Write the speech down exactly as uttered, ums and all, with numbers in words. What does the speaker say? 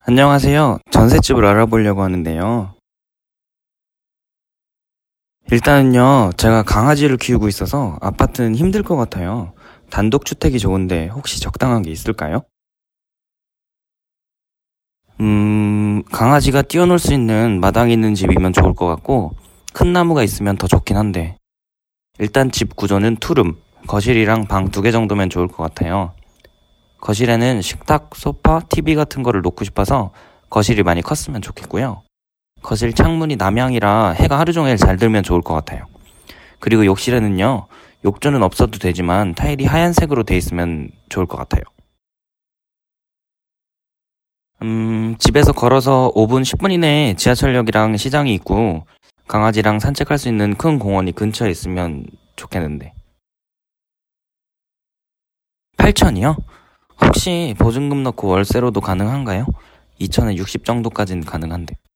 안녕하세요. 전셋집을 알아보려고 하는데요. 일단은요, 제가 강아지를 키우고 있어서 아파트는 힘들 것 같아요. 단독주택이 좋은데 혹시 적당한 게 있을까요? 음, 강아지가 뛰어놀 수 있는 마당이 있는 집이면 좋을 것 같고, 큰 나무가 있으면 더 좋긴 한데, 일단 집 구조는 투룸, 거실이랑 방 두 개 정도면 좋을 것 같아요. 거실에는 식탁, 소파, 티비 같은 거를 놓고 싶어서 거실이 많이 컸으면 좋겠고요. 거실 창문이 남향이라 해가 하루 종일 잘 들면 좋을 것 같아요. 그리고 욕실에는요, 욕조는 없어도 되지만 타일이 하얀색으로 돼 있으면 좋을 것 같아요. 음, 집에서 걸어서 오 분, 십 분 이내에 지하철역이랑 시장이 있고 강아지랑 산책할 수 있는 큰 공원이 근처에 있으면 좋겠는데. 팔천이요? 혹시 보증금 넣고 월세로도 가능한가요? 이천에 육십 정도까지는 가능한데.